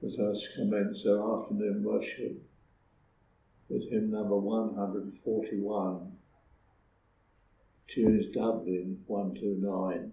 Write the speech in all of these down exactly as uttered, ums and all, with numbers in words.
Let us commence our afternoon worship with hymn number one hundred forty-one. Tune is Dublin one two nine.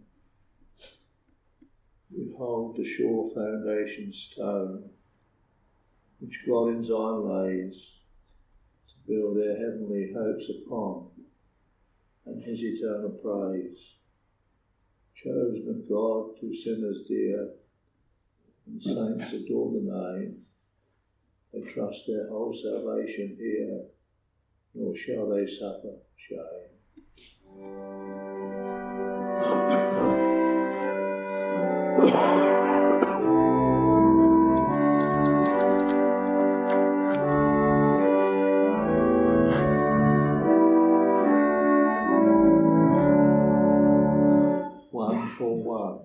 We hold the sure foundation stone, which God in Zion lays, to build their heavenly hopes upon, and his eternal praise. Chosen of God to sinners dear, and saints adore the name. They trust their whole salvation here, nor shall they suffer shame. One for one.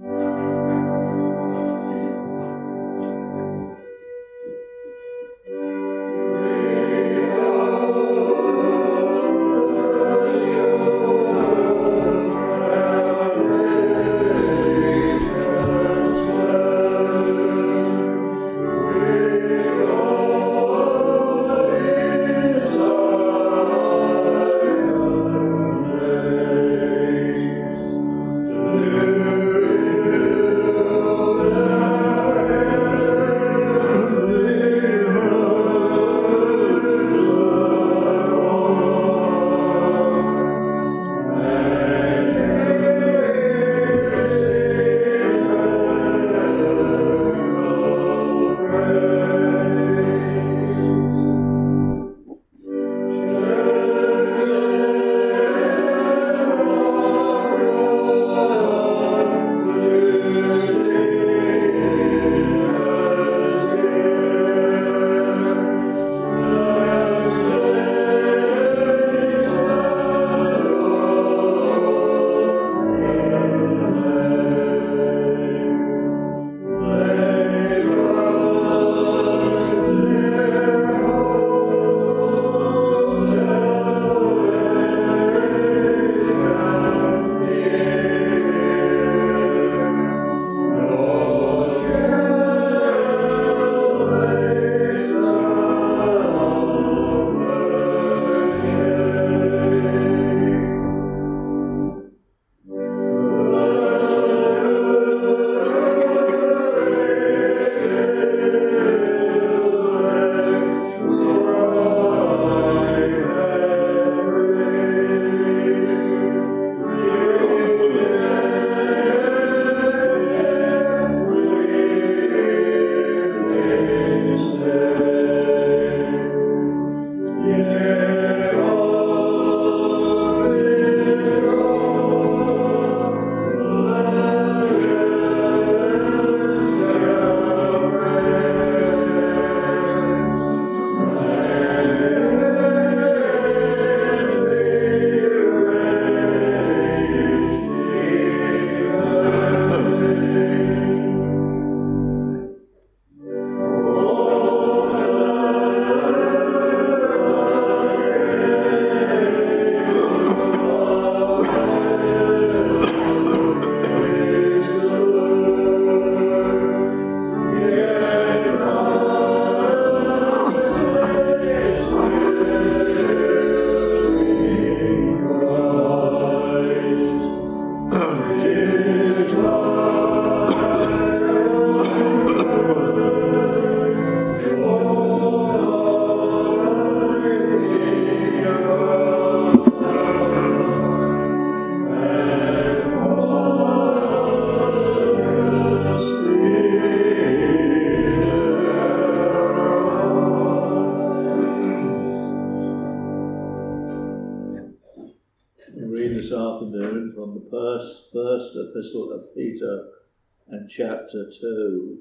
Epistle of Peter and chapter two,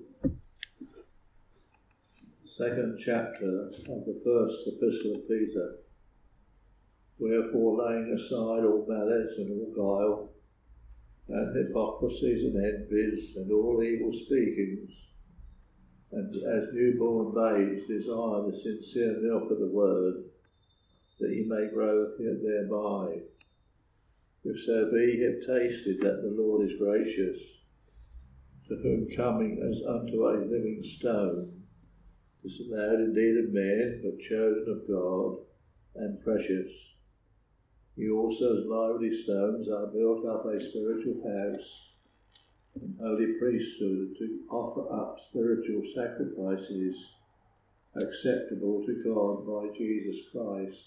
second chapter of the first epistle of Peter. Wherefore, laying aside all malice and all guile, and hypocrisies and envies, and all evil speakings, and as newborn babes desire the sincere milk of the word, that ye may grow thereby. If so be ye have tasted that the Lord is gracious, to whom coming as unto a living stone, disallowed indeed of men, but chosen of God, and precious. You also as lively stones are built up a spiritual house, and holy priesthood, to offer up spiritual sacrifices acceptable to God by Jesus Christ.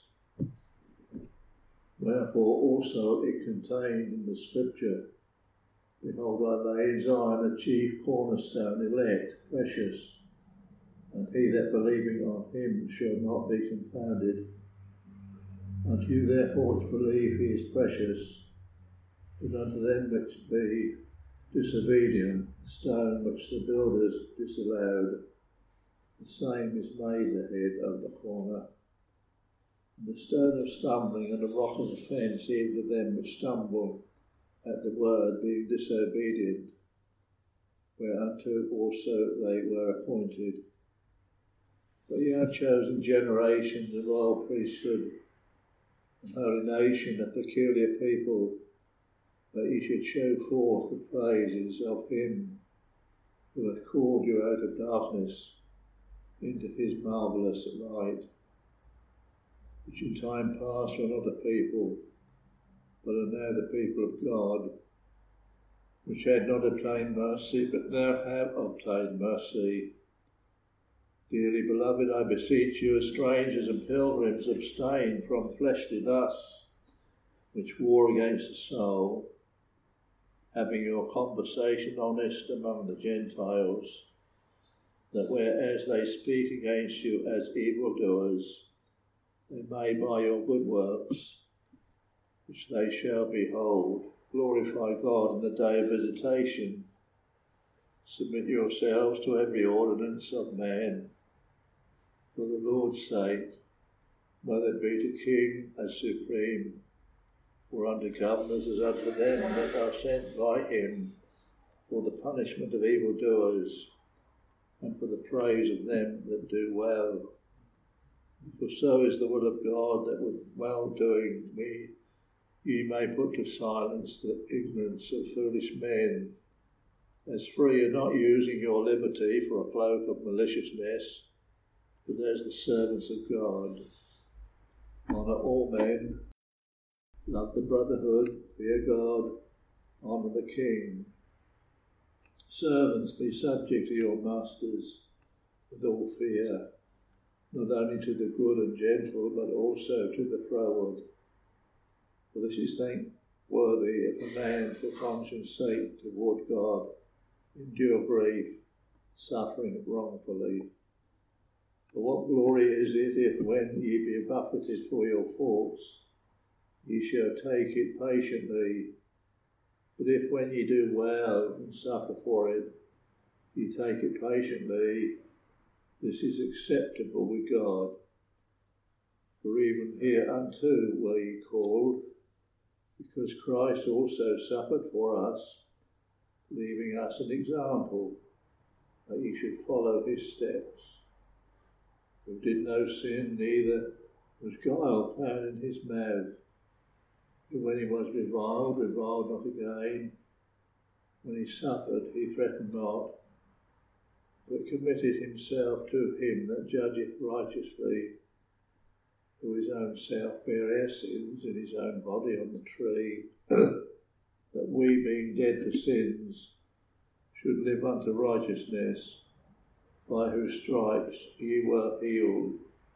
Wherefore also it contained in the Scripture, Behold, I lay in Zion a chief cornerstone, elect, precious, and he that believing on him shall not be confounded. Unto you therefore which believe he is precious, but unto them which be disobedient, the stone which the builders disallowed, the same is made the head of the corner. And the stone of stumbling and the rock of offence even to them which stumble at the word, being disobedient, whereunto also they were appointed. But ye are chosen generation, the royal priesthood, a holy nation, a peculiar people, that ye should show forth the praises of him who hath called you out of darkness into his marvellous light, which in time past were not a people, but are now the people of God, which had not obtained mercy, but now have obtained mercy. Dearly beloved, I beseech you, as strangers and pilgrims, abstain from fleshly lusts, which war against the soul, having your conversation honest among the Gentiles, that whereas they speak against you as evildoers, they may by your good works, which they shall behold, glorify God in the day of visitation. Submit yourselves to every ordinance of man, for the Lord's sake, whether it be to king as supreme, or unto governors as unto them that are sent by him, for the punishment of evildoers, and for the praise of them that do well. For so is the will of God, that with well-doing we ye may put to silence the ignorance of foolish men, as free and not using your liberty for a cloak of maliciousness, but as the servants of God. Honour all men, love the brotherhood, fear God, honour the king. Servants, be subject to your masters with all fear, not only to the good and gentle, but also to the froward. For this is thankworthy if a man for conscience sake toward God endure grief, suffering wrongfully. For what glory is it if, when ye be buffeted for your faults, ye shall take it patiently? But if when ye do well and suffer for it, ye take it patiently, this is acceptable with God. For even hereunto were ye called, because Christ also suffered for us, leaving us an example, that ye should follow his steps. Who did no sin, neither was guile found in his mouth. Who when he was reviled, reviled not again. When he suffered, he threatened not, but committed himself to him that judgeth righteously, who his own self bare our sins in his own body on the tree, that we, being dead to sins, should live unto righteousness, by whose stripes ye were healed.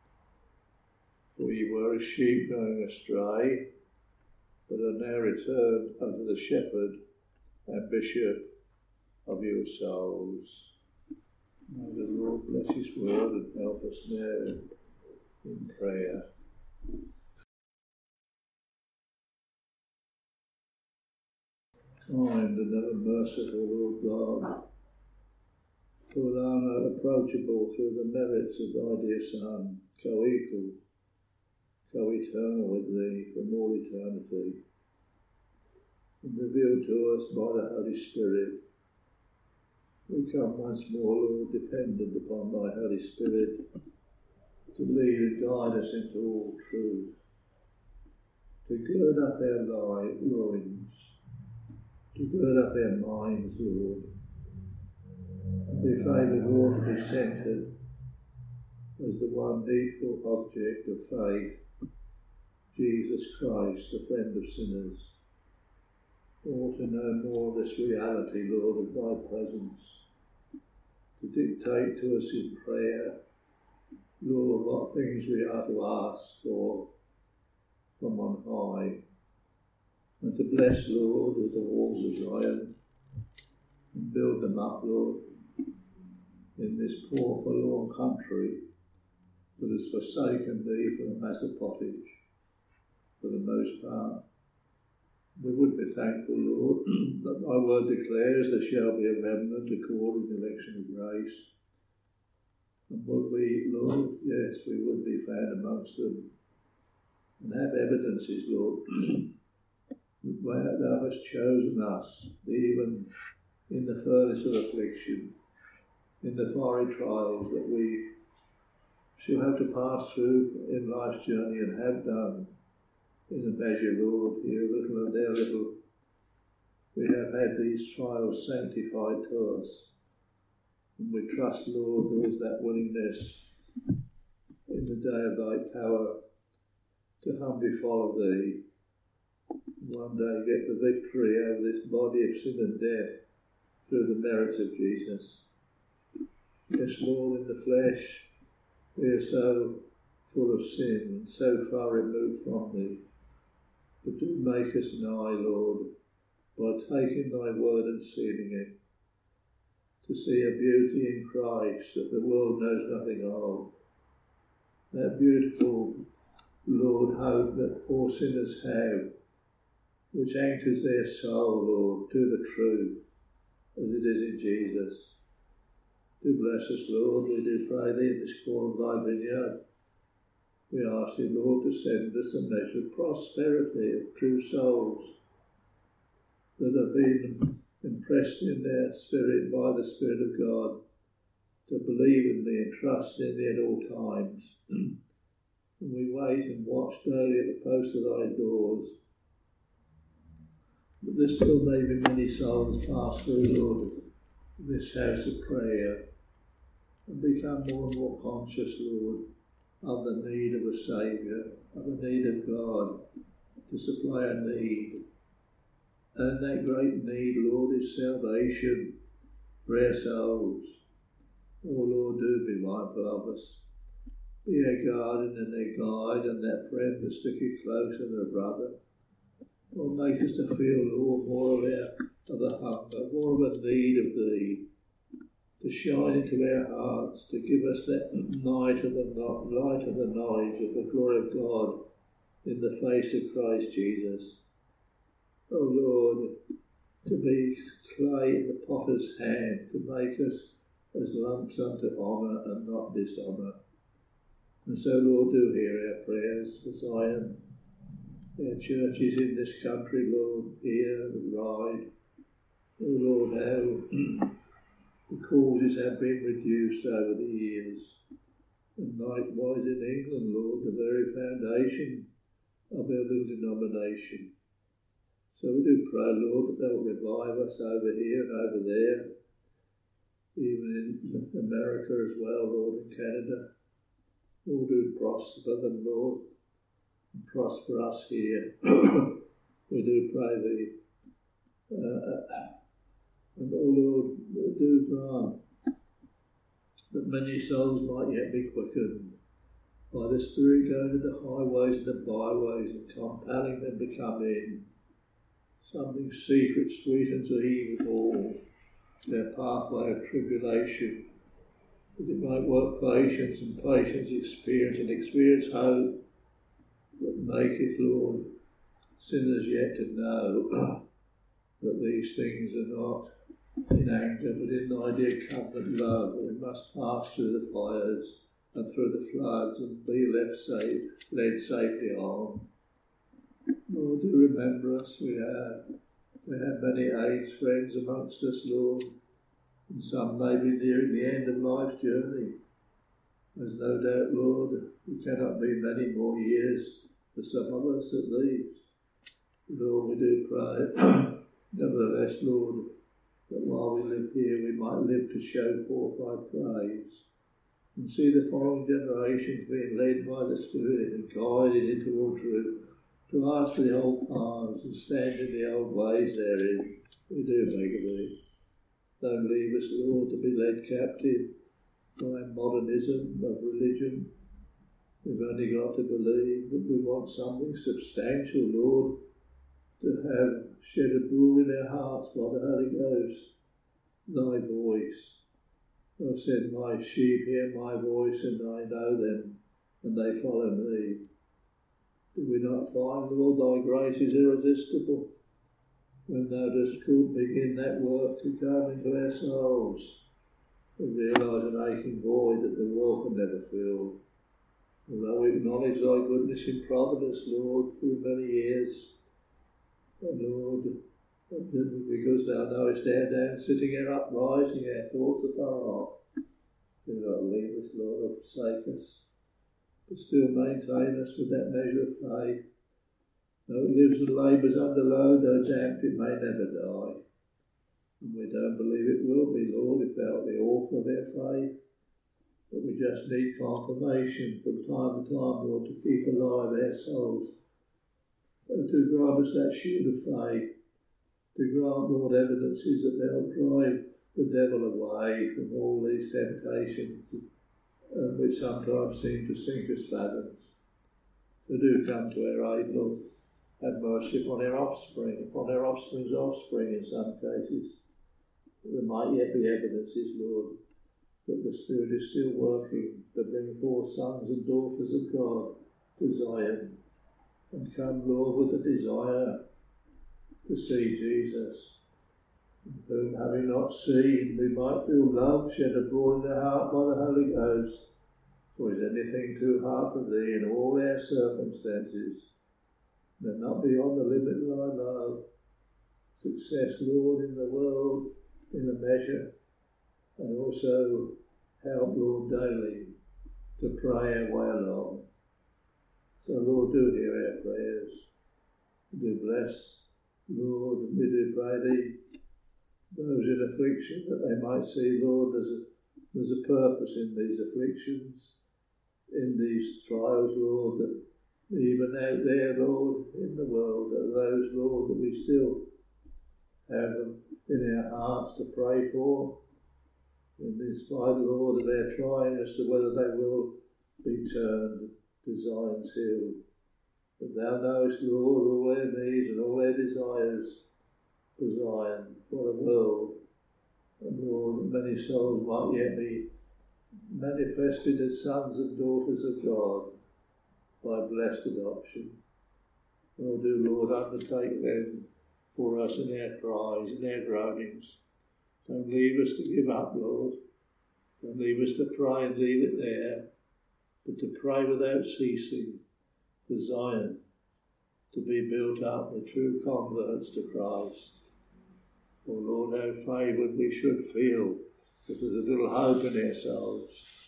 For ye were as sheep going astray, but are now returned unto the shepherd and bishop of your souls. May the Lord bless his word and help us now in prayer. Kind and ever merciful Lord God, who alone are approachable through the merits of thy dear Son, co-equal, co-eternal with thee from all eternity, and revealed to us by the Holy Spirit, we come once more, Lord, dependent upon thy Holy Spirit to lead and guide us into all truth, to gird up our loins, to gird up our minds, Lord, be favoured, Lord, to be centred as the one needful object of faith, Jesus Christ, the friend of sinners. Or to know more of this reality, Lord, of thy presence, to dictate to us in prayer, Lord, what things we are to ask for from on high, and to bless, Lord, with the walls of Zion, and build them up, Lord, in this poor, forlorn country that has forsaken thee for the mass of pottage, for the most part. We would be thankful, Lord, that thy word declares there shall be a remnant according to the election of grace. And would we, Lord, yes, we would be found amongst them, and have evidences, Lord, where thou hast chosen us, even in the furnace of affliction, in the fiery trials that we shall have to pass through in life's journey, and have done in a measure, Lord, here a little and there a little. We have had these trials sanctified to us, and we trust, Lord, there is that willingness in the day of thy power to humbly follow thee, one day get the victory over this body of sin and death through the merits of Jesus. Yes, Lord, in the flesh we are so full of sin, so far removed from thee, but do make us nigh, Lord, by taking thy word and sealing it, to see a beauty in Christ that the world knows nothing of, that beautiful, Lord, hope that all sinners have, which anchors their soul, Lord, to the truth, as it is in Jesus. Do bless us, Lord, we do pray thee in this call of thy vineyard. We ask thee, Lord, to send us a measure of prosperity of true souls that have been impressed in their spirit by the Spirit of God to believe in thee and trust in thee at all times. And we wait and watch daily at the post of thy doors, that there still may be many souls pass through, Lord, this house of prayer, and become more and more conscious, Lord, of the need of a Saviour, of the need of God to supply a need. And that great need, Lord, is salvation for our souls. Oh Lord, do be mindful of us. Be our guardian and our guide, and that friend that sticky closer than a brother. Oh, make us to feel, Lord, more of our of the hunger, more of a need of thee, to shine into our hearts, to give us that light of the light of the knowledge of the glory of God in the face of Christ Jesus. Oh Lord, to be clay in the potter's hand, to make us as lumps unto honour and not dishonour. And so, Lord, do hear our prayers for Zion, our churches in this country, Lord, here, Ride. Oh Lord, how the causes have been reduced over the years. And likewise in England, Lord, the very foundation of our little denomination. So we do pray, Lord, that thou will revive us over here and over there, even in America as well, Lord, in Canada. Lord, do prosper them, Lord, and prosper us here. We do pray thee. Uh, and oh Lord, do grant that many souls might yet be quickened by the Spirit going to the highways and the byways and compelling them to come in. Something secret sweetens the eve of all, their pathway of tribulation, that it might work patience, and patience experience, and experience hope, that make it, Lord, sinners yet to know that these things are not in anger, but in thy dear covenant love, that we must pass through the fires and through the floods and be left safe, led safely on. Lord, do remember us. We have, we have many AIDS friends amongst us, Lord, and some may be nearing the end of life's journey. There's no doubt, Lord, it cannot be many more years for some of us at least. Lord, we do pray. Nevertheless, Lord, that while we live here we might live to show forth thy praise, and see the following generations being led by the Spirit and guided into all truth, to ask for the old paths and stand in the old ways therein. We do beg of thee. Don't leave us, Lord, to be led captive by modernism of religion. We've only got to believe that we want something substantial, Lord, to have shed abroad in our hearts by the Holy Ghost, thy voice. I've said, my sheep hear my voice and I know them, and they follow me. Do we not find, Lord, thy grace is irresistible when thou dost begin that work to come into our souls? We realise an aching void that the world can never fill. Although we acknowledge thy goodness in providence, Lord, through many years, and Lord, because thou knowest our down sitting, our uprising, our thoughts afar off, do not leave us, Lord, or forsake us, but still maintain us with that measure of faith. Though it lives and labours under load, though damped, it may never die. And we don't believe it will be, Lord, if thou art the author of our faith. But we just need confirmation from time to time, Lord, to keep alive our souls, and to grant us that shield of faith, to grant, Lord, evidences that thou drive the devil away from all these temptations, uh, which sometimes seem to sink us fathoms. So do come to our aid, Lord. Have mercy upon our offspring, upon our offspring's offspring in some cases. There might yet be evidences, Lord, that the Spirit is still working to bring forth sons and daughters of God to Zion. And come, Lord, with a desire to see Jesus, whom, having not seen, we might feel love shed abroad in our heart by the Holy Ghost. For is anything too hard for thee in all our circumstances? May not be on the limit of thy love. Success, Lord, in the world, in a measure, and also help, Lord, daily to pray our way along. So, Lord, do hear our prayers. Do bless, Lord, and we do pray thee, those in affliction, that they might see, Lord, there's a, there's a purpose in these afflictions, in these trials, Lord, that even out there, Lord, in the world, that those, Lord, that we still have in our hearts to pray for, in this fight, Lord, that they're trying as to whether they will be turned to Zion's hill. But thou knowest, Lord, all their needs and all their desires for Zion, for the world. And Lord, many souls might yet be manifested as sons and daughters of God by blessed adoption. Oh, do, Lord, undertake them for us in our cries, in our groanings. Don't leave us to give up, Lord. Don't leave us to pray and leave it there, but to pray without ceasing for Zion to be built up, the true converts to Christ. Oh, Lord, how favoured we should feel if there's a little hope in our souls.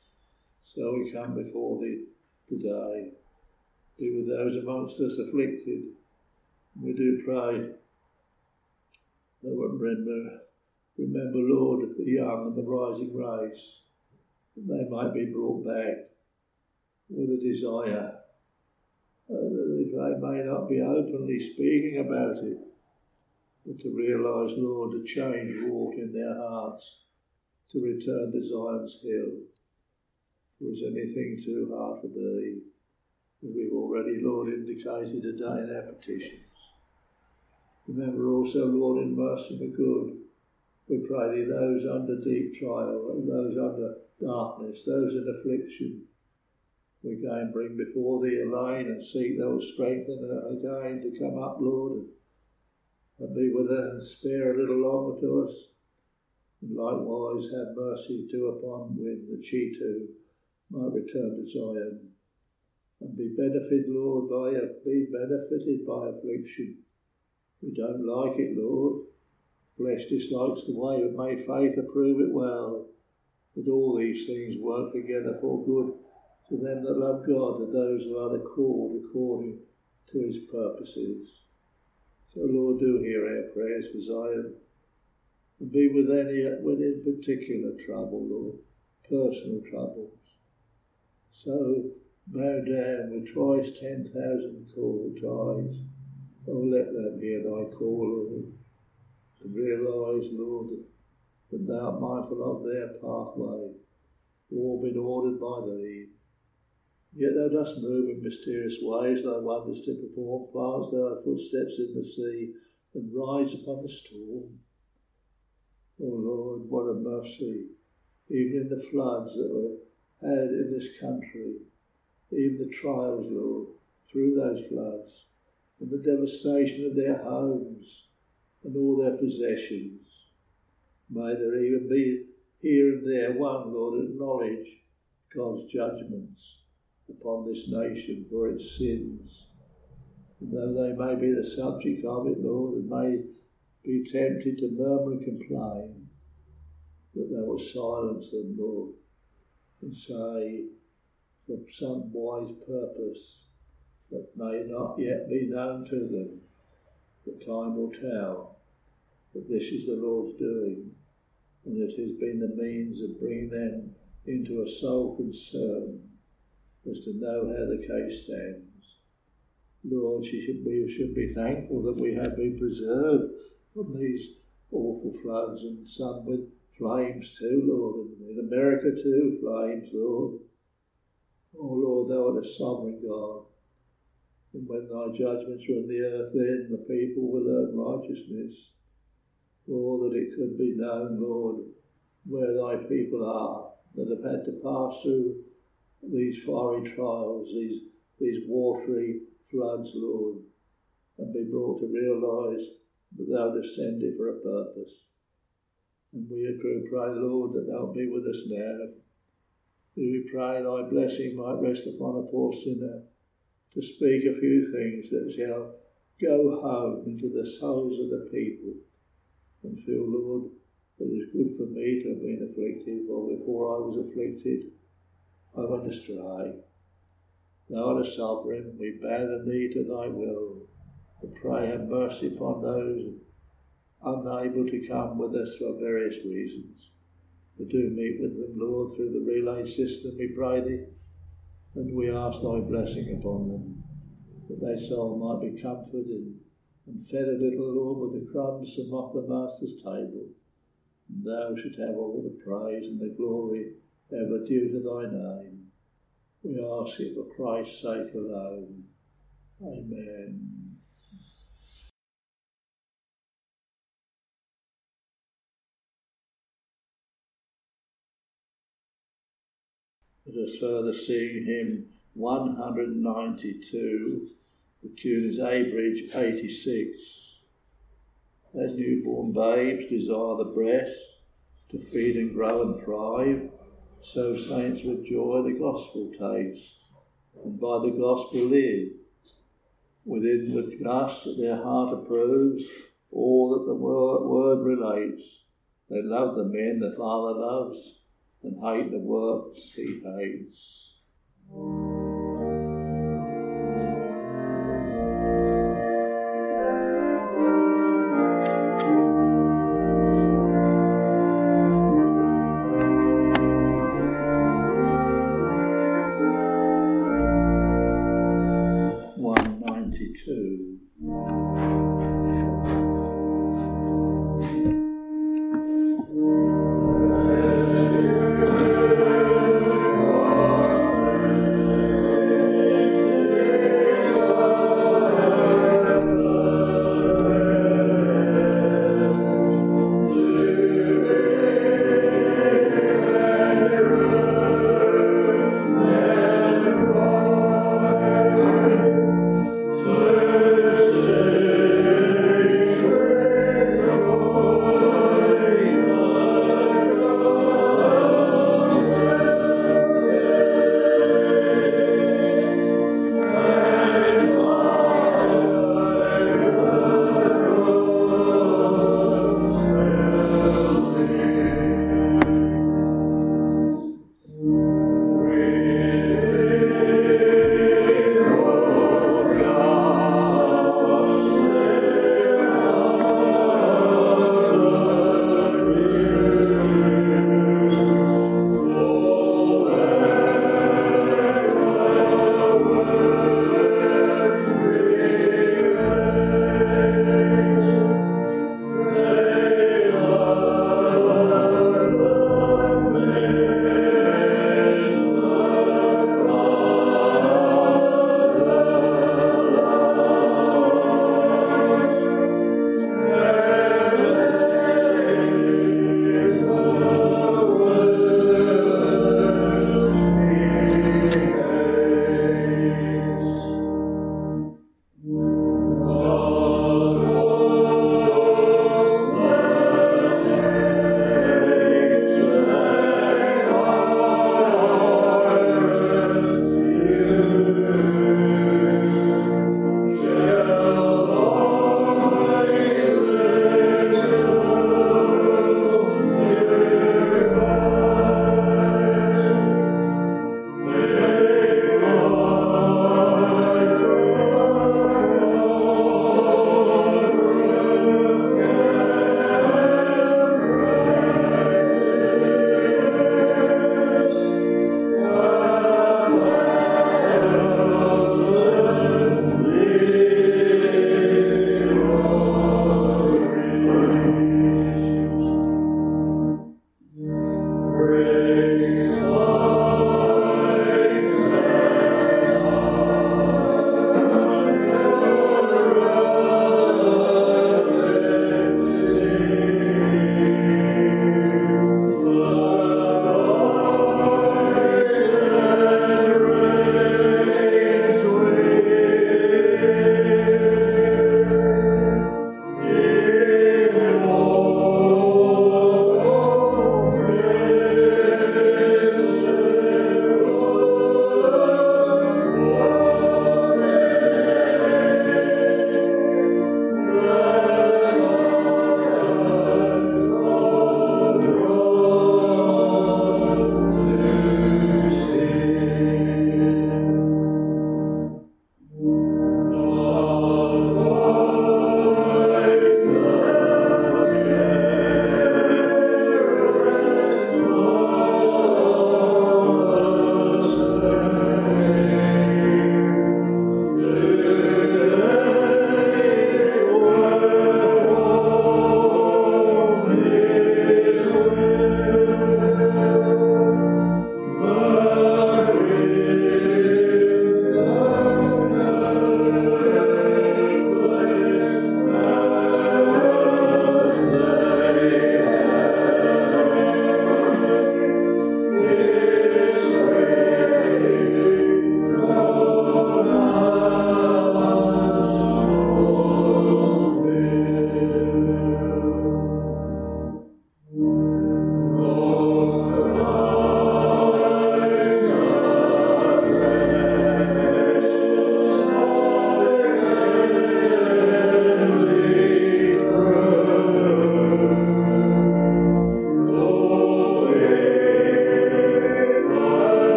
So we come before thee today. Be with those amongst us afflicted. We do pray that we remember, remember, Lord, the young and the rising race, that they might be brought back with a desire, uh, that they may not be openly speaking about it, but to realise, Lord, the change wrought in their hearts to return to Zion's hill. For is anything too hard for thee? As we've already, Lord, indicated today in our petitions. Remember also, Lord, in mercy and good, we pray thee those under deep trial, those under darkness, those in affliction. We again bring before thee Elaine and seek thou wilt strengthen her again to come up, Lord, and be with her and spare a little longer to us. And likewise have mercy too upon Wynne, that she too might return to Zion and be benefited, Lord, by be benefited by affliction. We don't like it, Lord. Flesh dislikes the way, but may faith approve it well. That all these things work together for good to them that love God, to those who are the called according to his purposes. So, Lord, do hear our prayers for Zion. and be with any with any particular trouble or personal troubles. So bow down with twice ten thousand call ties. Oh, let them hear thy call, Lord, to realise, Lord, that thou art mindful of their pathway, all been ordered by thee. Yet thou dost move in mysterious ways, thy wonders to perform, plants thy footsteps in the sea, and rides upon the storm. Oh Lord, what a mercy, even in the floods that were had in this country, even the trials, Lord, through those floods, and the devastation of their homes and all their possessions. May there even be here and there one, Lord, acknowledge God's judgments upon this nation for its sins. And though they may be the subject of it, Lord, and may be tempted to murmur and complain, that thou will silence them, Lord, and say, for some wise purpose that may not yet be known to them, the time will tell that this is the Lord's doing, and it has been the means of bringing them into a soul concern as to know how the case stands. Lord, she should, we should be thankful that we have been preserved from these awful floods, and some with flames too, Lord, and in America too, flames, Lord. Oh Lord, thou art a sovereign God, and when thy judgments are in the earth, then the people will learn righteousness. Lord, that it could be known, Lord, where thy people are, that have had to pass through these fiery trials, these, these watery floods, Lord, and be brought to realise that thou descended for a purpose. And we do pray, Lord, that thou be with us now. We pray thy blessing might rest upon a poor sinner to speak a few things that shall go home into the souls of the people and feel, Lord, that it is good for me to have been afflicted, for before I was afflicted, I went astray. Thou art a sovereign, we bow the knee to thy will, to pray have mercy upon those unable to come with us for various reasons. We do meet with them, Lord, through the relay system, we pray thee, and we ask thy blessing upon them, that their soul might be comforted and fed a little, Lord, with the crumbs from off the Master's table. And thou shouldst have all the praise and the glory ever due to thy name. We ask it for Christ's sake alone. Amen. Let us further sing hymn one ninety-two. The tune is A Bridge eighty-six. As newborn babes desire the breast to feed and grow and thrive, so saints with joy the gospel taste, and by the gospel live. With inward gust that their heart approves all that the word relates. They love the men the Father loves, and hate the works he hates. one ninety-two.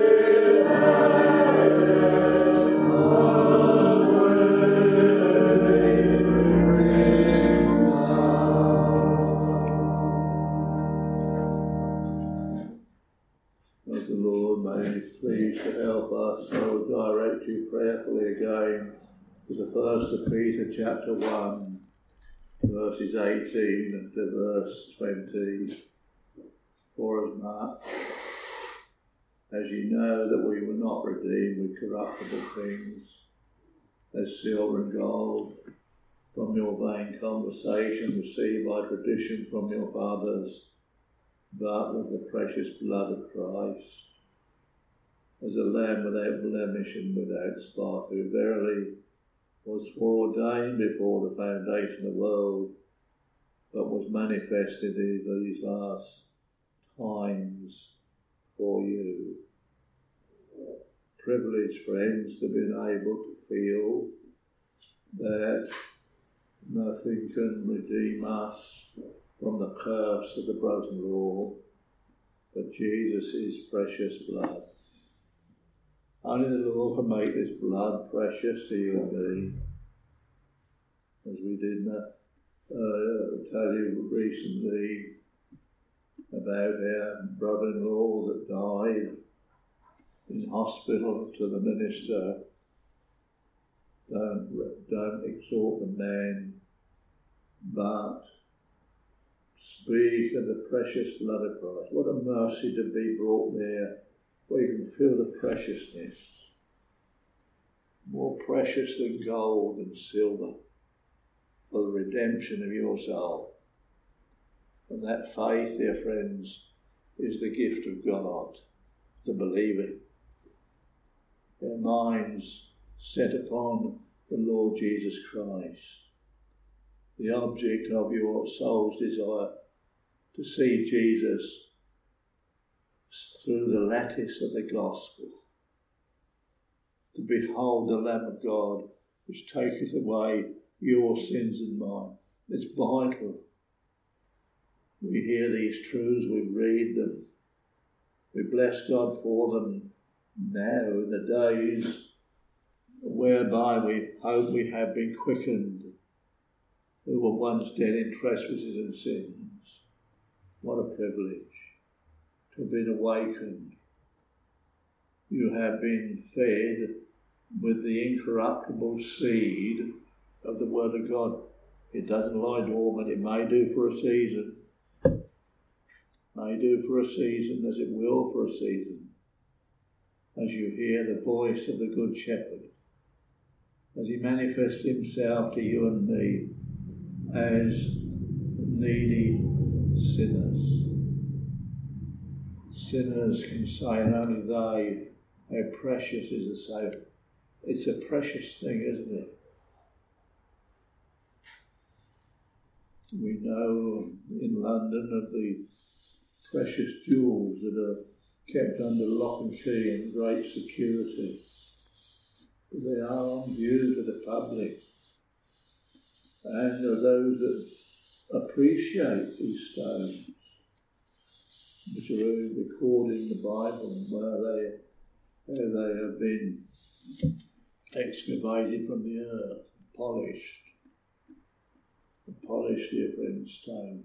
First of Peter chapter one, verses eighteen to verse twenty. For as much as you know that we were not redeemed with corruptible things, as silver and gold, from your vain conversation received by tradition from your fathers, but with the precious blood of Christ, as a lamb without blemish and without spot, who verily was foreordained before the foundation of the world, but was manifested in these last times for you. Privileged friends to be able to feel that nothing can redeem us from the curse of the broken law, but Jesus' precious blood. Only the Lord can make this blood precious to you and me. As we did uh, tell you recently about our brother-in-law that died in hospital, to the minister, don't, don't exhort the man, but speak of the precious blood of Christ. What a mercy to be brought there, where you can feel the preciousness, more precious than gold and silver, for the redemption of your soul. And that faith, dear friends, is the gift of God, the believing. Their minds set upon the Lord Jesus Christ, the object of your soul's desire, to see Jesus through the lattice of the gospel, to behold the Lamb of God, which taketh away your sins and mine. It's vital. We hear these truths, we read them, we bless God for them now in the days whereby we hope we have been quickened, who were once dead in trespasses and sins. What a privilege to have been awakened. You have been fed with the incorruptible seed of the Word of God. It doesn't lie dormant. It may do for a season. May do for a season, as it will for a season, as you hear the voice of the Good Shepherd, as he manifests himself to you and me as needy sinners. Sinners can say, and only they, how precious is the Saviour. It's a precious thing, isn't it? We know in London of the precious jewels that are kept under lock and key in great security. But they are on view to the public. And there are those that appreciate these stones, which are recorded in the Bible, where they, where they have been excavated from the earth, polished, and polished different stones.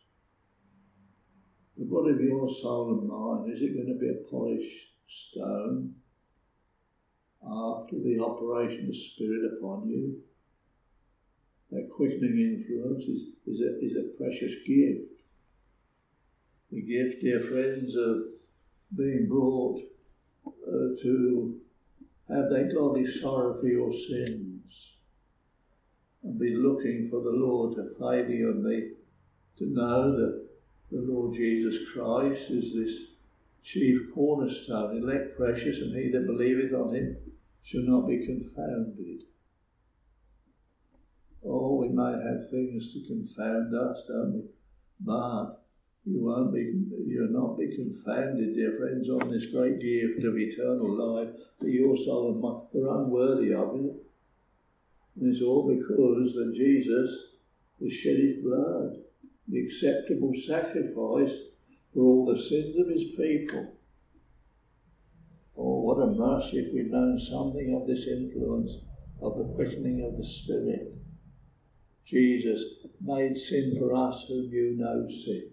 But what of your soul and mine? Is it going to be a polished stone after the operation of the Spirit upon you? That quickening influence is, is, a, is a precious gift. The gift, dear friends, of being brought uh, to have that godly sorrow for your sins and be looking for the Lord to favour you and me, to know that the Lord Jesus Christ is this chief cornerstone, elect precious, and he that believeth on him shall not be confounded. Oh, we may have things to confound us, don't we? But you won't be, you'll not be confounded, dear friends, on this great gift of eternal life that your soul and mine are unworthy of it. And it's all because that Jesus has shed his blood, the acceptable sacrifice for all the sins of his people. what a mercy if we'd known something of this influence of the quickening of the Spirit. Jesus made sin for us who knew no sin.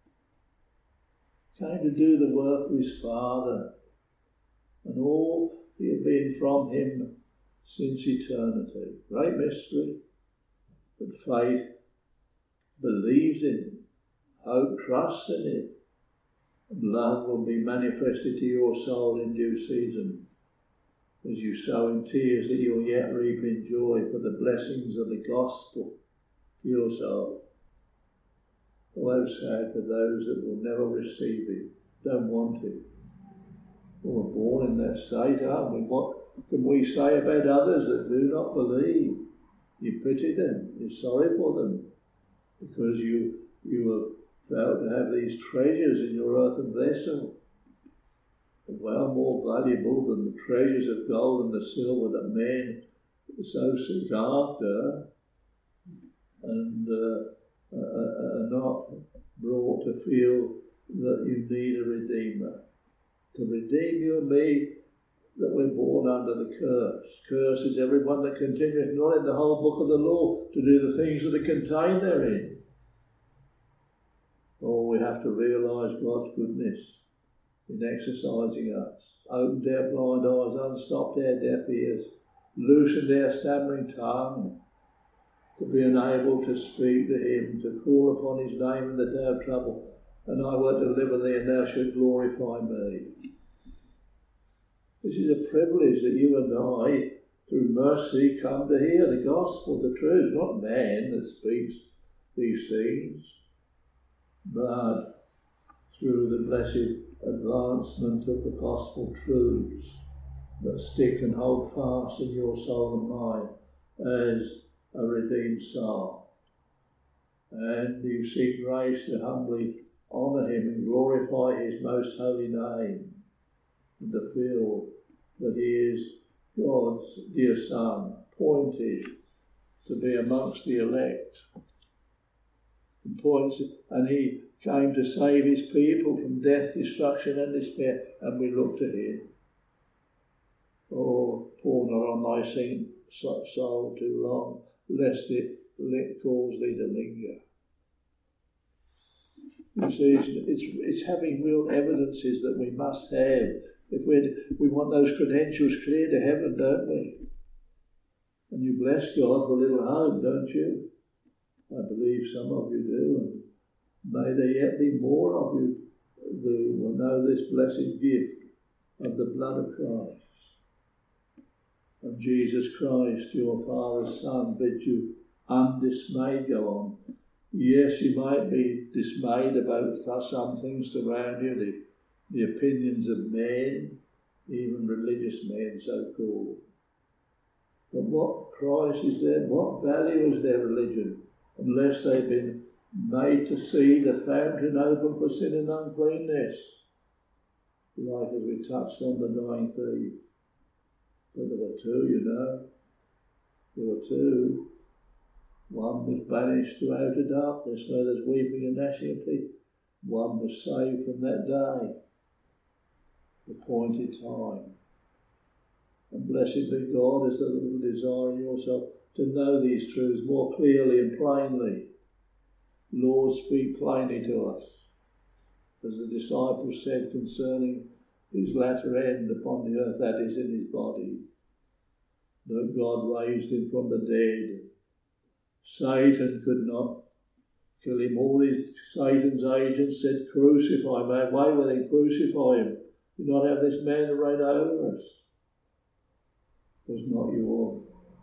Came to do the work of his Father, and all we have been from him since eternity. Great mystery, but faith believes in it, hope trusts in it, and love will be manifested to your soul in due season, as you sow in tears that you'll yet reap in joy for the blessings of the gospel to your soul. Oh, how sad for those that will never receive it, don't want it, or are born in that state, aren't we? What can we say about others that do not believe? You pity them, you're sorry for them, because you you have felt to have these treasures in your earthen vessel, well more valuable than the treasures of gold and the silver that men so seek after, and uh, are not brought to feel that you need a Redeemer. To redeem you and me, that we're born under the curse. Curse is everyone that continueth not in the whole book of the law to do the things that are contained therein. Oh, we have to realise God's goodness in exercising us. Opened our blind eyes, unstopped our deaf ears, loosened our stammering tongue, to be enabled to speak to him, to call upon his name in the day of trouble. And I were to deliver thee, and thou shalt glorify me. This is a privilege that you and I, through mercy, come to hear the gospel, the truth, not man that speaks these things, but through the blessed advancement of the gospel truths that stick and hold fast in your soul and mind as a redeemed soul. And you seek grace to humbly honour him and glorify his most holy name, and to feel that he is God's dear Son, appointed to be amongst the elect. And, points, and he came to save his people from death, destruction and despair, and we look to him. Oh, pour not on thy saint soul too long, lest it cause thee to linger. You see, it's, it's, it's having real evidences that we must have. If we we want those credentials clear to heaven, don't we? And you bless God for a little hope, don't you? I believe some of you do, and may there yet be more of you who will know this blessed gift of the blood of Christ. And Jesus Christ, your Father's Son, bids you undismayed go on. Yes, you might be dismayed about some things around you, the, the opinions of men, even religious men so-called. But what price is there, what value is their religion, unless they've been made to see the fountain open for sin and uncleanness? Like as we touched on the dying thief. But there were two, you know. There were two. One was banished to outer darkness where there's weeping and gnashing of teeth. One was saved from that day, the appointed time. And blessed be God, as the little desire in yourself to know these truths more clearly and plainly. Lord, speak plainly to us, as the disciples said concerning his latter end upon the earth, that is, in his body, that God raised him from the dead. Satan could not kill him. All these Satan's agents said, crucify him, away with him, crucify him. Do not have this man to reign over us. Was not your,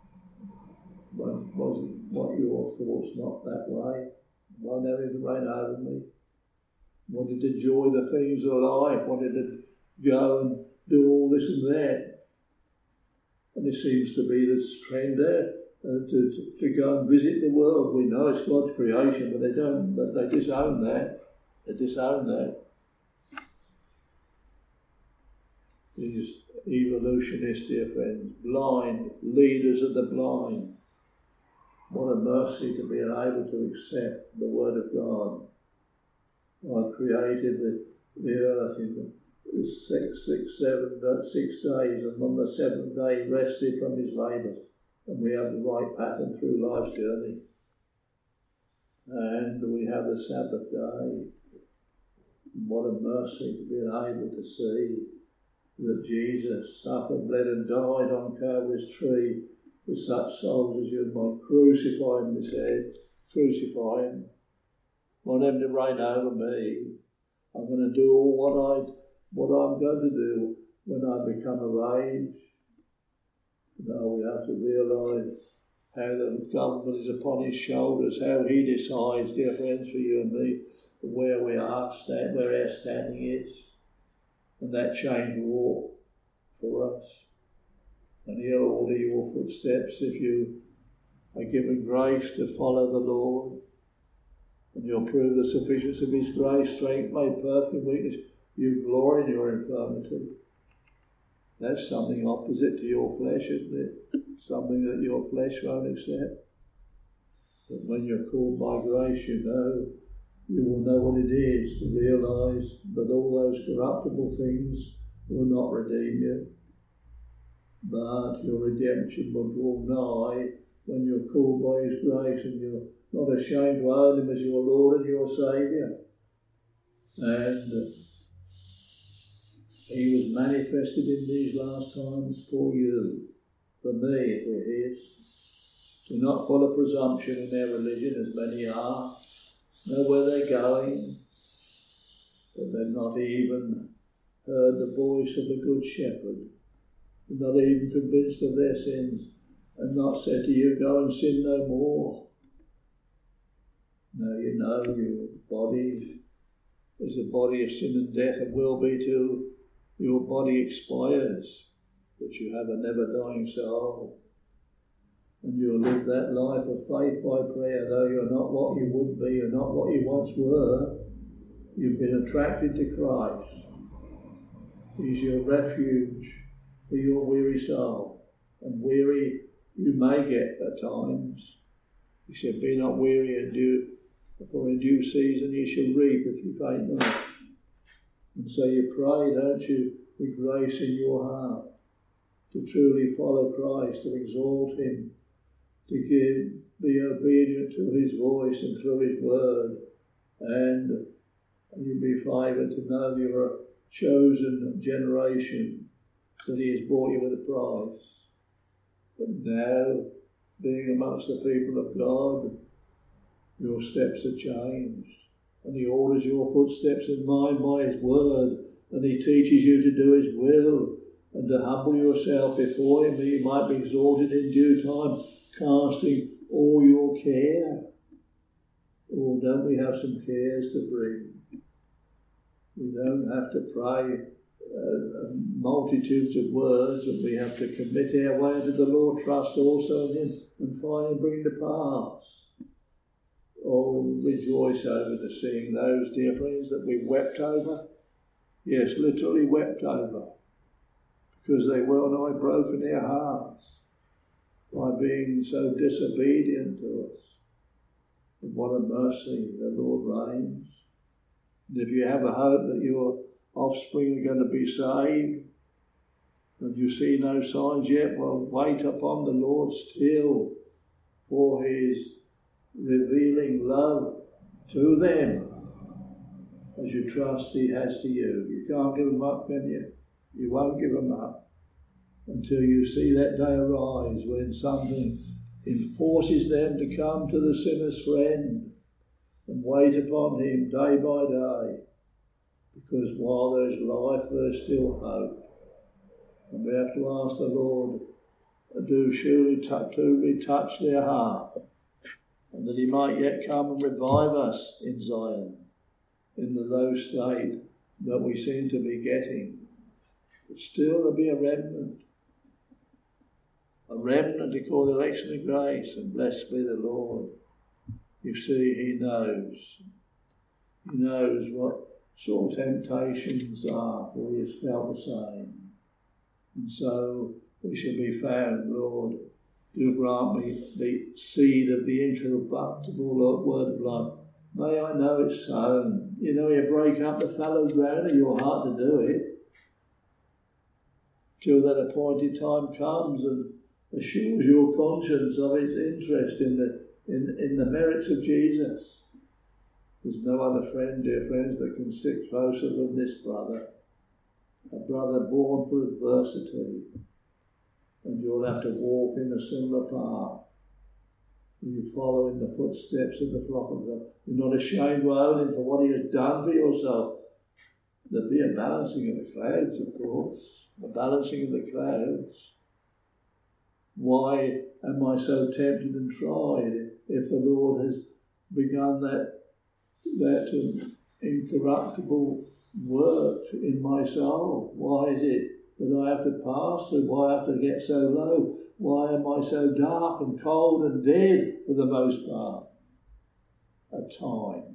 wasn't not your thoughts not that way? Won't have him to reign over me. Wanted to enjoy the things of life, wanted to go and do all this and that. And there seems to be this trend there. Uh, to, to, to go and visit the world. We know it's God's creation, but they don't, they disown that. They disown that. These evolutionists, dear friends, blind, leaders of the blind. What a mercy to be able to accept the word of God. God created the, the earth in the six, six, seven, uh, six days, and on the seventh day rested from his labours. And we have the right pattern through life's journey. And we have the Sabbath day. What a mercy to be able to see that Jesus suffered, bled and died on Calvary's tree for such souls as you might. Crucify him, he said. Crucify him. Want him to reign over me. I'm going to do all what, I, what I'm going to do when I become of age. Now we have to realise how the government is upon his shoulders, how he decides, dear friends, for you and me, where we are, stand, where our standing is. And that change will walk for us. And he'll order your footsteps if you are given grace to follow the Lord. And you'll prove the sufficiency of his grace, strength made perfect in weakness. You glory in your infirmity. That's something opposite to your flesh, isn't it? Something that your flesh won't accept. But when you're called by grace, you know, you will know what it is to realise that all those corruptible things will not redeem you. But your redemption will draw nigh when you're called by his grace and you're not ashamed to own him as your Lord and your Saviour. And he was manifested in these last times for you, for me, if we're his. We're not full of presumption in their religion, as many are. Know where they're going, but they've not even heard the voice of the Good Shepherd. They're not even convinced of their sins, and not said to you, go and sin no more. No, you know your body is a body of sin and death, and will be till your body expires, but you have a never-dying soul. And you'll live that life of faith by prayer, though you're not what you would be, you're not what you once were. You've been attracted to Christ. He's your refuge for your weary soul. And weary you may get at times. He said, be not weary and due, for in due season you shall reap if you faint not. And so you pray, don't you, with grace in your heart, to truly follow Christ, to exalt him, to give, be obedient to his voice and through his word, and you'll be favoured to know you're a chosen generation, that he has bought you with a price. But now, being amongst the people of God, your steps are changed, and he orders your footsteps and mine by his word, and he teaches you to do his will, and to humble yourself before him, that you might be exalted in due time, casting all your care. Oh, don't we have some cares to bring? We don't have to pray uh, multitudes of words, and we have to commit our way to the Lord, trust also in him, and finally bring to pass. Oh, rejoice over the seeing those, dear friends, that we wept over. Yes, literally wept over, because they well nigh broken their hearts by being so disobedient to us. And what a mercy the Lord reigns. And if you have a hope that your offspring are going to be saved, and you see no signs yet, well, wait upon the Lord still for his revealing love to them, as you trust he has to you. You can't give them up, can you? You won't give them up until you see that day arise when something enforces them to come to the sinner's friend and wait upon him day by day, because while there's life, there's still hope. And we have to ask the Lord to surely touch, to touch their heart, and that he might yet come and revive us in Zion, in the low state that we seem to be getting. But still there'll be a remnant, a remnant to call the election of grace, and blessed be the Lord. You see, he knows. He knows what sort of temptations are, for he has felt the same. And so we shall be found, Lord, do grant me the seed of the incorruptible word of life. May I know it's sown. You know, you break up the fallow ground of your heart to do it. till that appointed time comes and assures your conscience of its interest in the in, in the merits of Jesus. There's no other friend, dear friends, that can stick closer than this brother. A brother born for adversity. And you'll have to walk in a similar path. You follow in the footsteps of the flock of God. You're not ashamed to own him for what he has done for yourself. There'll be a balancing of the clouds, of course. A balancing of the clouds. Why am I so tempted and tried if the Lord has begun that that um, incorruptible work in my soul? Why is it that I have to pass through? Why I have to get so low? Why am I so dark and cold and dead for the most part? A time.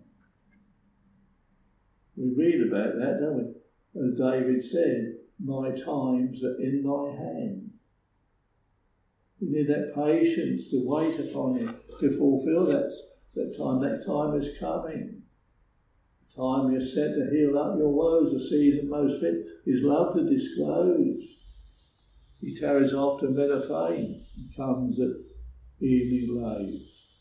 We read about that, don't we? As David said, my times are in thy hand. We need that patience to wait upon him, to fulfill that, that time. That time is coming. The time is set to heal up your woes, the season most fit, his love to disclose. He tarries after men of fame and comes at evening late.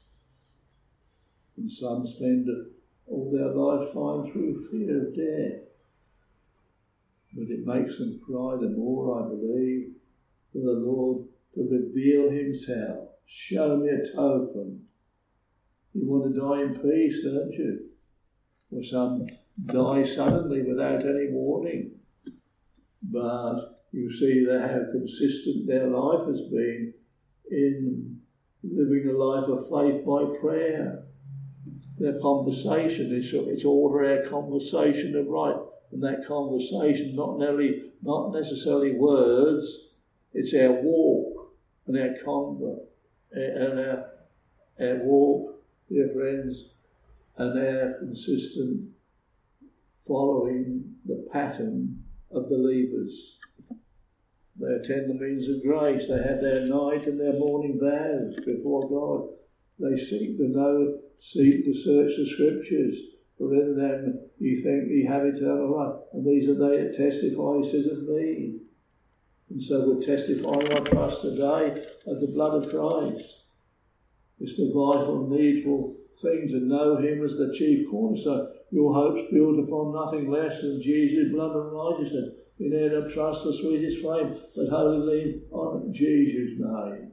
And some spend all their lifetime through fear of death. But it makes them cry the more, I believe, for the Lord to reveal himself. Show me a token. You want to die in peace, don't you? Or some die suddenly without any warning. But you see that how consistent their life has been in living a life of faith by prayer. Their conversation, it's, it's ordinary conversation of right. And that conversation, not necessarily, not necessarily words, it's our walk and our conduct, and our, our walk, dear friends, and our consistent following the pattern of believers. They attend the means of grace. They have their night and their morning vows before God. They seek to know, seek to search the Scriptures. For in them ye think ye have eternal life. And these are they that testify, he says, of me. And so we're testifying our trust today of the blood of Christ. It's the vital, needful thing to know him as the chief cornerstone. Your hope's built upon nothing less than Jesus' blood and righteousness. In order to trust the sweetest flame, but wholly lean on Jesus' name.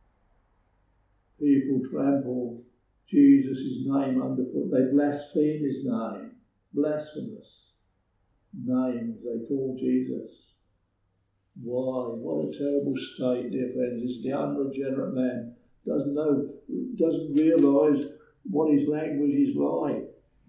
People trample Jesus' name underfoot. They blaspheme his name. Blasphemous names they call Jesus. Why? What a terrible state, dear friends. It's the unregenerate man. Doesn't know, doesn't realise what his language is like.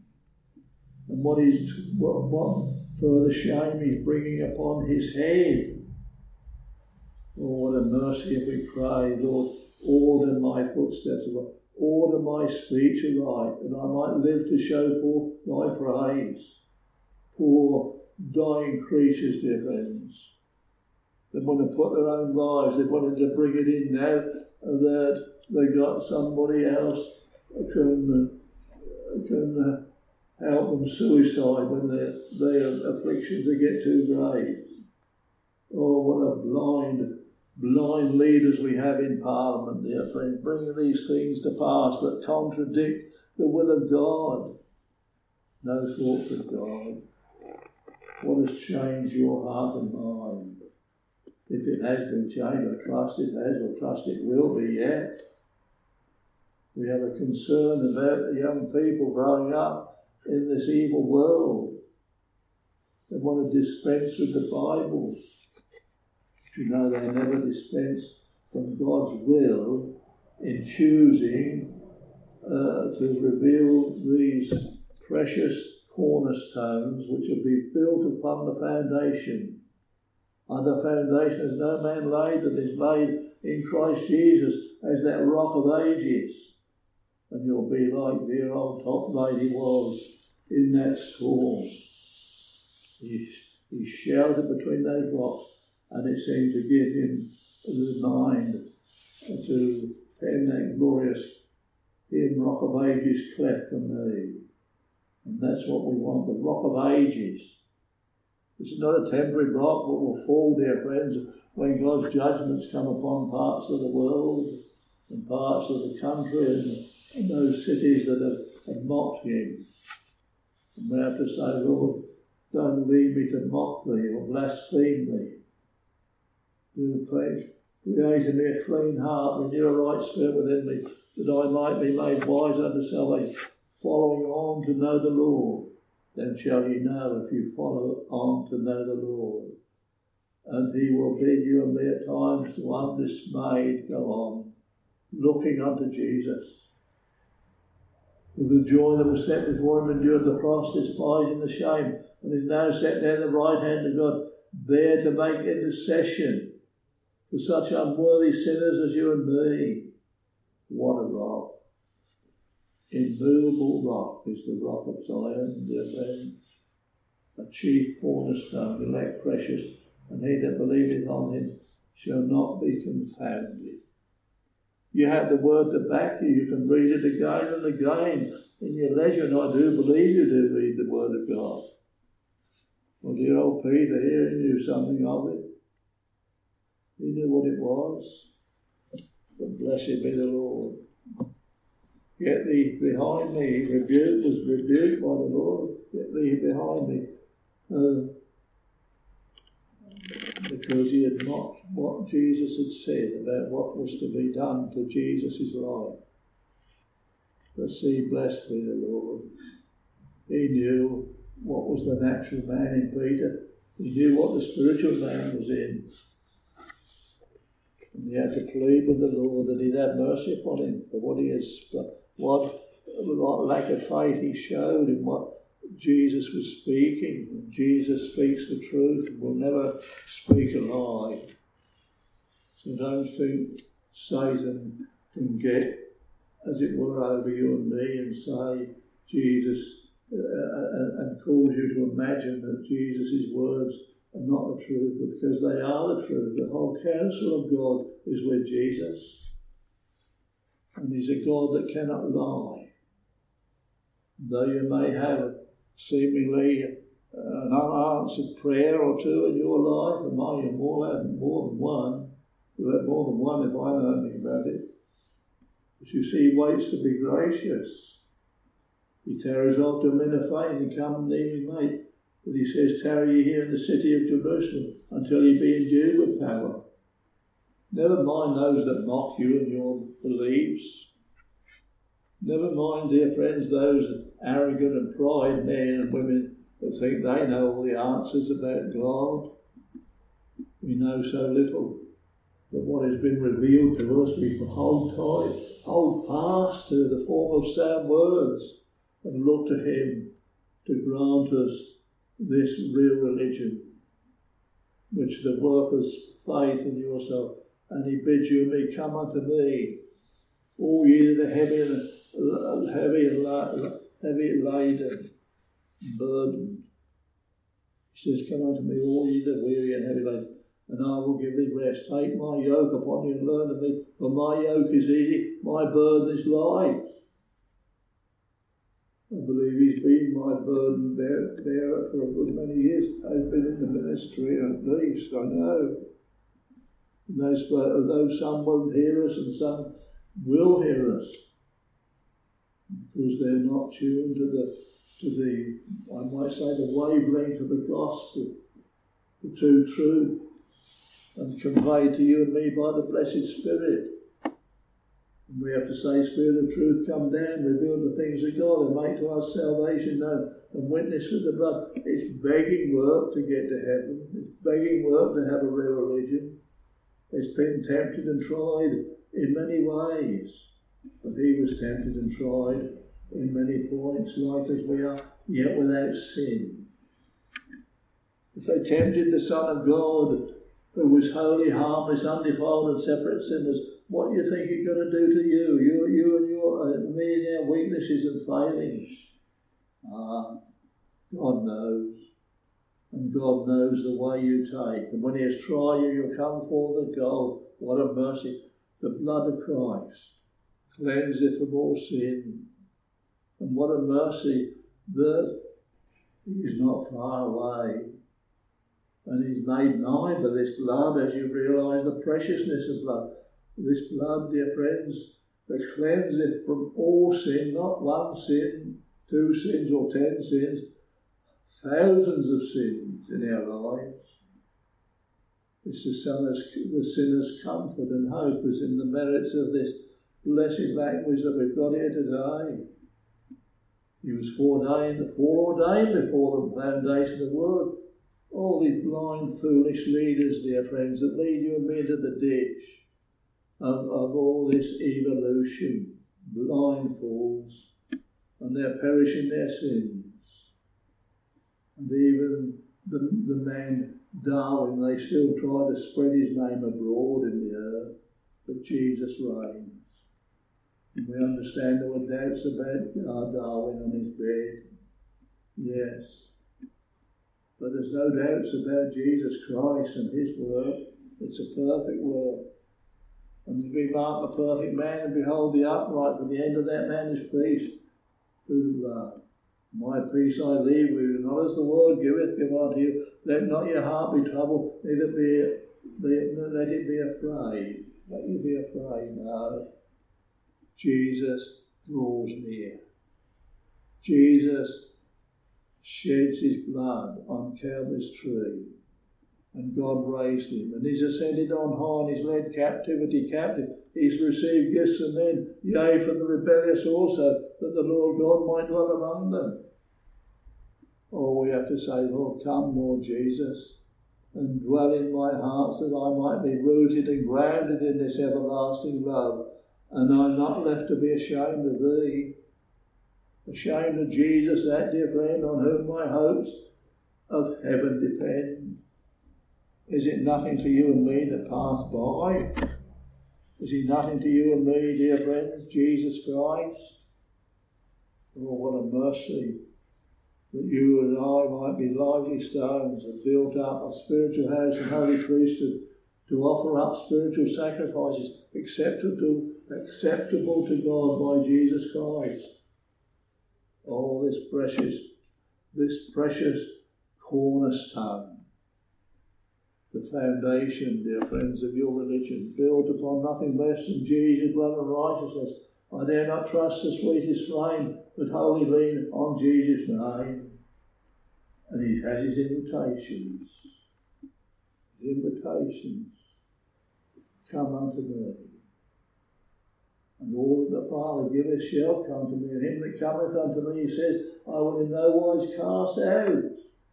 And what is what, what further shame he's bringing upon his head. Oh, what a mercy if we pray, Lord, order my footsteps, Lord. Order my speech aright, that I might live to show forth thy praise. Poor dying creatures, dear friends. They want to put their own lives, they wanted to bring it in now that they got somebody else who can, uh, can uh, help them suicide when their, their afflictions get too great. Oh, what a blind blind leaders we have in Parliament, dear friends, bringing these things to pass that contradict the will of God. No thoughts of God. What has changed your heart and mind? If it has been changed, I trust it has, or trust it will be yet. We have a concern about the young people growing up in this evil world. They want to dispense with the Bible. You know, they never dispense from God's will in choosing uh, to reveal these precious cornerstones which will be built upon the foundation. On the foundation is no man laid that is laid in Christ Jesus as that rock of ages. And you'll be like dear old top lady was in that storm. He, he sheltered between those rocks. And it seemed to give him the mind to pen that glorious hymn, Rock of Ages, cleft for me. And that's what we want, the Rock of Ages. It's not a temporary rock that will fall, dear friends, when God's judgments come upon parts of the world and parts of the country and, and those cities that have, have mocked him. And we have to say, Lord, don't leave me to mock thee or blaspheme thee. Do please create in me a clean heart, renew a right spirit within me, that I might be made wise unto salvation, following on to know the Lord. Then shall ye know if you follow on to know the Lord. And he will bid you and me at times to undismayed go on, looking unto Jesus. With the joy that was set before him, endured the cross, despising the shame, and is now set down at the right hand of God, there to make intercession for such unworthy sinners as you and me. What a rock. Immovable rock is the rock of Zion, dear friends. A chief cornerstone, elect precious, and he that believeth on him shall not be confounded. You have the word to back you. You can read it again and again in your leisure, and I do believe you do read the word of God. Well, dear old Peter here, he knew something of it. He knew what it was. But blessed be the Lord. Get thee behind me. Rebuke was rebuked by the Lord. Get thee behind me. Uh, because he had mocked what Jesus had said about what was to be done to Jesus' life. But see, blessed be the Lord. He knew what was the natural man in Peter. He knew what the spiritual man was in. And he had to plead with the Lord that he'd have mercy upon him for what he has, what, what lack of faith he showed in what Jesus was speaking. Jesus speaks the truth and will never speak a lie. So don't think Satan can get, as it were, over you and me and say Jesus, uh, and, and cause you to imagine that Jesus' words are not the truth, because they are the truth. The whole counsel of God is with Jesus. And he's a God that cannot lie. Though you may have seemingly an unanswered prayer or two in your life, and may you more have more than one, you'll have more than one if I know anything about it. But you see, he waits to be gracious. He tarries off to men of faith and come near me, mate. But he says, tarry ye here in the city of Jerusalem until ye be endued with power. Never mind those that mock you and your beliefs. Never mind, dear friends, those arrogant and pride men and women that think they know all the answers about God. We know so little. But what has been revealed to us, we hold tight, hold fast to the form of sound words and look to him to grant us this real religion, which the workers faith in yourself. And he bids you and me, come unto me, all ye that are heavy and heavy and la- heavy laden, burdened. He says, come unto me, all ye that are weary and heavy laden, and I will give thee rest. Take my yoke upon you and learn of me, for my yoke is easy, my burden is light. I believe he's been my burden bearer, bearer for a good many years. I've been in the ministry at least, I know. And those, although some won't hear us and some will hear us, because they're not tuned to the, to the, I might say, the wavelength of the gospel, the true truth, and conveyed to you and me by the blessed Spirit. And we have to say, Spirit of truth, come down, reveal the things of God, and make to us salvation known, and witness with the blood. It's begging work to get to heaven. It's begging work to have a real religion. It's been tempted and tried in many ways, but he was tempted and tried in many points, like as we are, yet without sin. If they tempted the Son of God, who was holy, harmless, undefiled, and separate sinners, what do you think it's going to do to you? You, you and your, uh, me and our weaknesses and failings. Ah, God knows. And God knows the way you take. And when he has tried you, you'll come forth as gold. What a mercy. The blood of Christ cleanseth from all sin. And what a mercy that he is not far away. And he's made nigh by this blood, as you realise the preciousness of blood. This blood, dear friends, that cleanseth from all sin, not one sin, two sins or ten sins, thousands of sins in our lives. It's the sinner's, the sinner's comfort and hope is in the merits of this blessed language that we've got here today. He was foreordained, foreordained before the foundation of the world. All these blind, foolish leaders, dear friends, that lead you and me into the ditch of, of all this evolution, blind fools, and they're perishing their sins. And even the, the man Darwin, they still try to spread his name abroad in the earth, but Jesus reigns. And we understand there were doubts about Darwin on his bed. Yes. But there's no doubts about Jesus Christ and his work. It's a perfect work. And as we mark the perfect man and behold the upright, for the end of that man is peace through love. My peace I leave with you, not as the world giveth, give unto you. Let not your heart be troubled, neither be let it be afraid. Let you be afraid. No. Jesus draws near. Jesus sheds his blood on Calvary's tree, and God raised him, and he's ascended on high, and he's led captivity captive. He's received gifts from men, yea, from the rebellious also, that the Lord God might dwell among them. Oh, we have to say, Lord, come, Lord Jesus, and dwell in my heart, so that I might be rooted and grounded in this everlasting love, and I'm not left to be ashamed of thee. Ashamed of Jesus, that dear friend, on whom my hopes of heaven depend. Is it nothing to you and me that pass by? Is he nothing to you and me, dear friends, Jesus Christ? Oh, what a mercy that you and I might be lively stones and built up a spiritual house and holy priesthood to offer up spiritual sacrifices acceptable to, acceptable to God by Jesus Christ. Oh, this precious, this precious cornerstone, the foundation, dear friends, of your religion, built upon nothing less than Jesus' blood and righteousness. I dare not trust the sweetest flame, but wholly lean on Jesus' name. And he has his invitations. His invitations. Come unto me. And all that the Father giveth shall come to me, and him that cometh unto me, he says, I will in no wise cast out.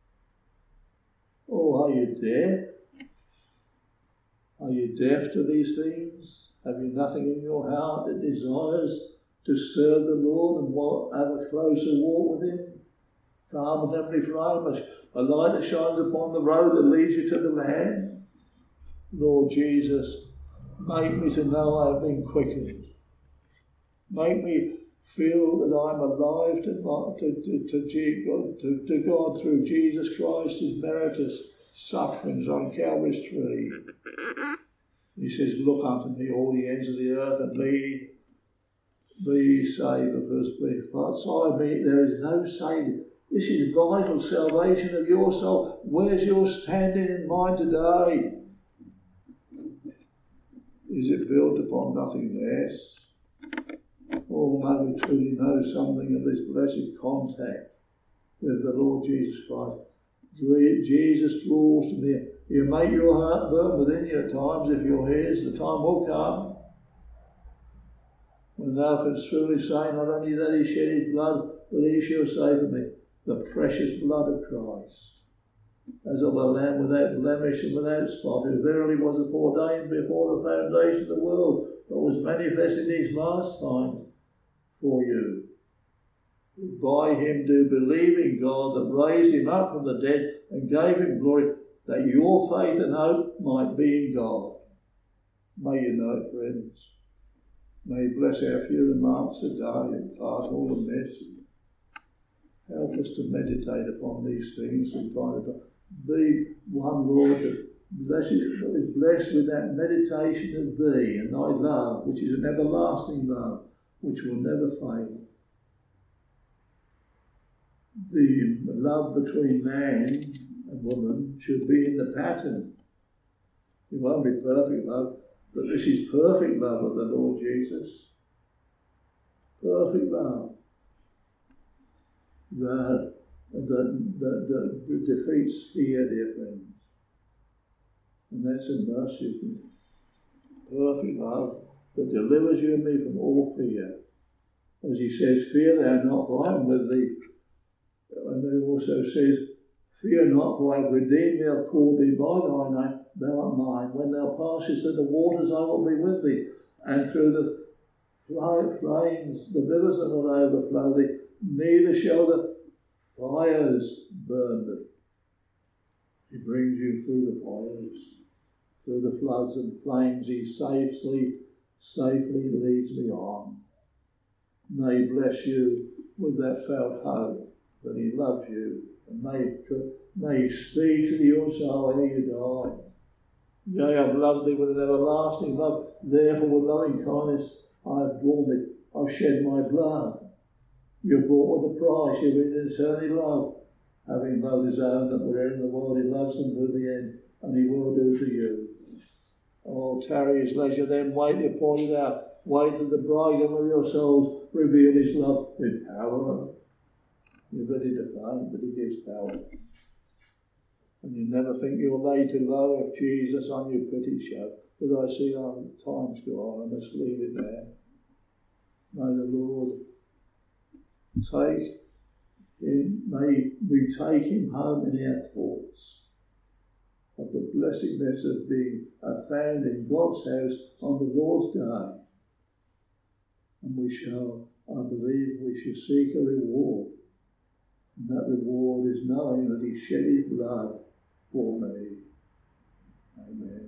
Oh, are you deaf? Are you deaf to these things? Have you nothing in your heart that desires to serve the Lord and walk, have a closer walk with him? Calm and heavenly flame, a light that shines upon the road that leads you to the land. Lord Jesus, make me to know I have been quickened. Make me feel that I'm alive to, to, to, to, to, to God through Jesus Christ's meritorious sufferings on Calvary's tree. He says, look unto me, all the ends of the earth, and be, be saved, because beside me there is no Saviour. This is vital salvation of your soul. Where's your standing in mind today? Is it built upon nothing less? Or may we truly know something of this blessed contact with the Lord Jesus Christ? Jesus draws near. You make your heart burn within you at times if you're his. The time will come when thou canst truly say, not only that he shed his blood, but he shall save me, the precious blood of Christ, as of a lamb without blemish and without spot, who verily was ordained before the foundation of the world, but was manifest in these last times for you. By him do believe in God that raised him up from the dead and gave him glory, that your faith and hope might be in God. May you know it, friends. May he bless our few remarks today and part all of this. Help us to meditate upon these things and try to be one, Lord, that blessed, is blessed with that meditation of thee and thy love, which is an everlasting love, which will never fail. The love between man and woman should be in the pattern. It won't be perfect love, but this is perfect love of the Lord Jesus. Perfect love. That, that, that, that, that defeats fear, dear friends. And that's a mercy, isn't it? Perfect love that delivers you and me from all fear. As he says, fear thou not, for I am with thee. And he also says, fear not, for I have redeemed thee, I have called thee by thy name, thou art mine. When thou passest through the waters, I will be with thee. And through the flames, the rivers that will overflow thee, neither shall the fires burn thee. He brings you through the fires, through the floods and flames. He safely, safely leads me on. May he bless you with that felt hope that he loves you, and may, may he speak to your soul ere you die. Yea, I've loved thee with an everlasting love, therefore with loving kindness I have drawn thee, I've shed my blood. You're bought with a price, you're in eternal love, having loved his own that were in the world, he loves them to the end, and he will do to you. Oh, tarry his leisure then, wait to point it out, wait till the bridegroom of your souls reveal his love with power. You're ready to faint, but he gives power. And you never think you're laid too low if Jesus on your pity show. But I see our time's go on, I must leave it there. May the Lord take him, may we take him home in our thoughts of the blessedness of being found in God's house on the Lord's day. And we shall, I believe, we shall seek a reward. And that reward is knowing that he shed his blood for me. Amen.